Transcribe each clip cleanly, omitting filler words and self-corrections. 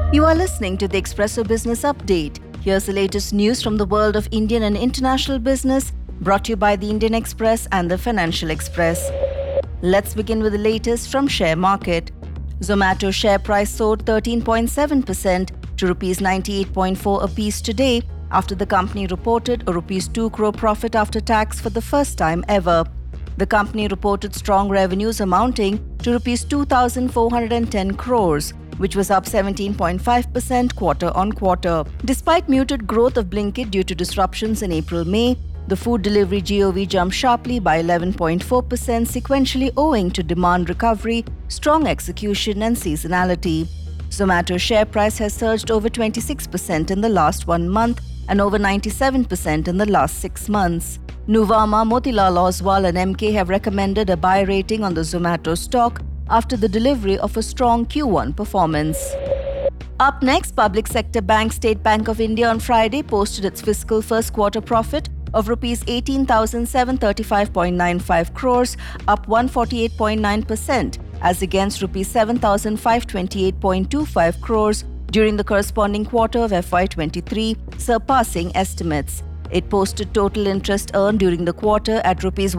You are listening to the Expresso Business Update. Here's the latest news from the world of Indian and international business, brought to you by the Indian Express and the Financial Express. Let's begin with the latest from share market. Zomato share price soared 13.7% to Rs 98.4 apiece today after the company reported a Rs 2 crore profit after tax for the first time ever. The company reported strong revenues amounting to Rs 2,410 crores, which was up 17.5% quarter-on-quarter. Despite muted growth of Blinkit due to disruptions in April-May, the food delivery GOV jumped sharply by 11.4% sequentially owing to demand recovery, strong execution and seasonality. Zomato's share price has surged over 26% in the last 1 month and over 97% in the last 6 months. Nuvama, Motilal Oswal and MK have recommended a buy rating on the Zomato stock after the delivery of a strong Q1 performance. Up next, public sector bank State Bank of India on Friday posted its fiscal first quarter profit of Rs 18,735.95 crores, up 148.9%, as against Rs 7,528.25 crores during the corresponding quarter of FY23, surpassing estimates. It posted total interest earned during the quarter at Rs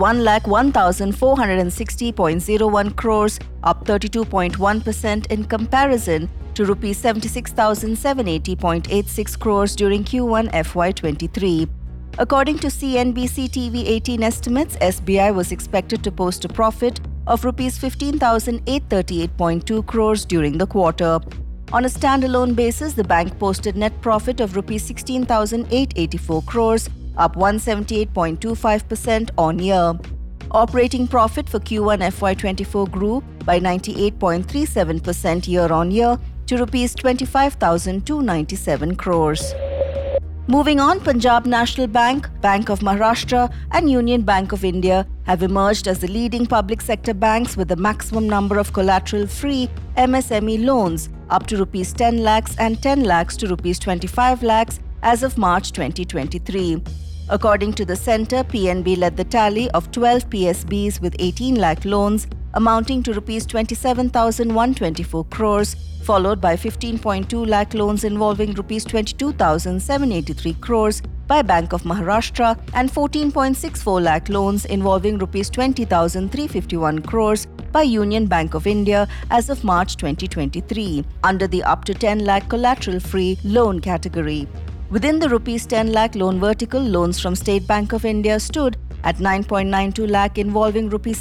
1,01,460.01 crores, up 32.1% in comparison to Rs 76,780.86 crores during Q1 FY23. According to CNBC TV 18 estimates, SBI was expected to post a profit of Rs 15,838.2 crores during the quarter. On a standalone basis, the bank posted net profit of Rs 16,884 crores, up 178.25% on year. Operating profit for Q1 FY24 grew by 98.37% year-on-year to Rs 25,297 crores. Moving on, Punjab National Bank, Bank of Maharashtra and Union Bank of India have emerged as the leading public sector banks with the maximum number of collateral-free MSME loans up to Rs 10 lakhs and 10 lakhs to Rs 25 lakhs as of March 2023. According to the centre, PNB led the tally of 12 PSBs with 18 lakh loans amounting to Rs 27,124 crores, followed by 15.2 lakh loans involving Rs 22,783 crores by Bank of Maharashtra and 14.64 lakh loans involving Rs 20,351 crores by Union Bank of India as of March 2023, under the up to 10 lakh collateral-free loan category. Within the Rs 10 lakh loan vertical, loans from State Bank of India stood at 9.92 lakh involving Rs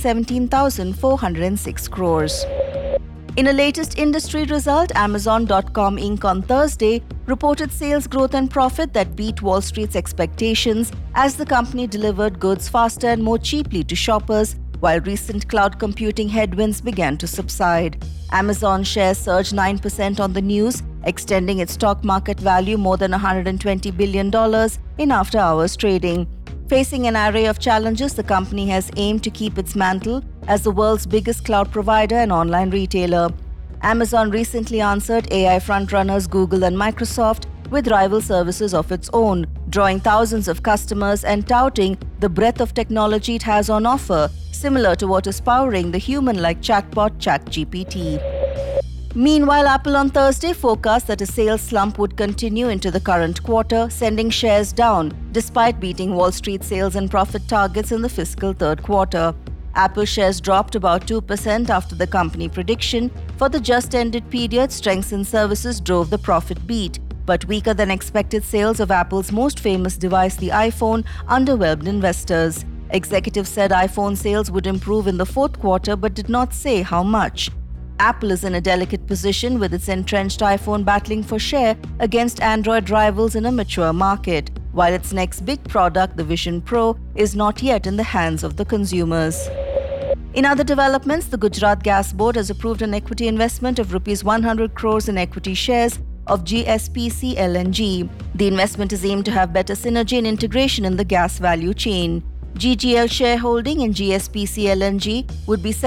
17,406 crores. In a latest industry result, Amazon.com Inc. on Thursday reported sales growth and profit that beat Wall Street's expectations as the company delivered goods faster and more cheaply to shoppers, while recent cloud computing headwinds began to subside. Amazon shares surged 9% on the news, extending its stock market value more than $120 billion in after-hours trading. Facing an array of challenges, the company has aimed to keep its mantle as the world's biggest cloud provider and online retailer. Amazon recently answered AI frontrunners Google and Microsoft with rival services of its own, drawing thousands of customers and touting the breadth of technology it has on offer, similar to what is powering the human-like chatbot ChatGPT. Meanwhile, Apple on Thursday forecast that a sales slump would continue into the current quarter, sending shares down despite beating Wall Street sales and profit targets in the fiscal third quarter. Apple shares dropped about 2% after the company prediction for the just-ended period strengths in services drove the profit beat, but weaker than expected sales of Apple's most famous device, the iPhone, underwhelmed investors. Executives said iPhone sales would improve in the fourth quarter but did not say how much. Apple is in a delicate position with its entrenched iPhone battling for share against Android rivals in a mature market, while its next big product, the Vision Pro, is not yet in the hands of the consumers. In other developments, the Gujarat Gas Board has approved an equity investment of Rs 100 crores in equity shares of GSPC LNG. The investment is aimed to have better synergy and integration in the gas value chain. GGL shareholding in GSPC LNG would be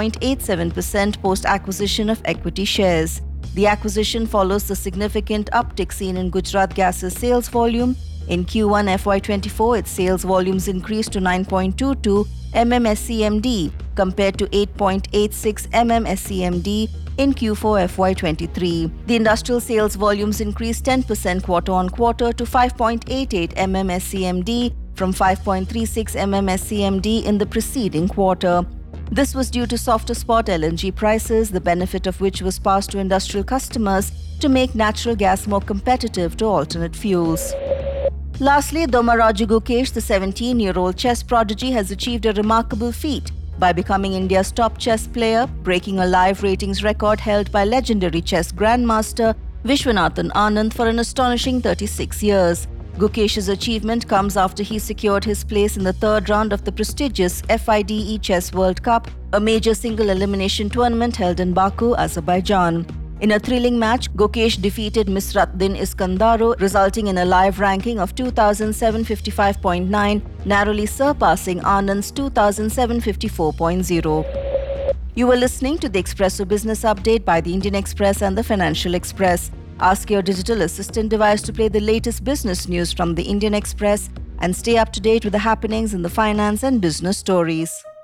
7.87% post-acquisition of equity shares. The acquisition follows the significant uptick seen in Gujarat Gas's sales volume. In Q1 FY24, its sales volumes increased to 9.22 MMSCMD compared to 8.86 MMSCMD in Q4 FY23. The industrial sales volumes increased 10% quarter-on-quarter to 5.88 MMSCMD from 5.36 MMSCMD in the preceding quarter. This was due to softer spot LNG prices, the benefit of which was passed to industrial customers to make natural gas more competitive to alternate fuels. Lastly, Domaraju Gukesh, the 17-year-old chess prodigy, has achieved a remarkable feat by becoming India's top chess player, breaking a live ratings record held by legendary chess grandmaster Vishwanathan Anand for an astonishing 36 years. Gukesh's achievement comes after he secured his place in the third round of the prestigious FIDE Chess World Cup, a major single-elimination tournament held in Baku, Azerbaijan. In a thrilling match, Gukesh defeated Misratdin Iskandaro, resulting in a live ranking of 2,755.9, narrowly surpassing Anand's 2,754.0. You were listening to the Expresso Business Update by the Indian Express and the Financial Express. Ask your digital assistant device to play the latest business news from the Indian Express and stay up to date with the happenings in the finance and business stories.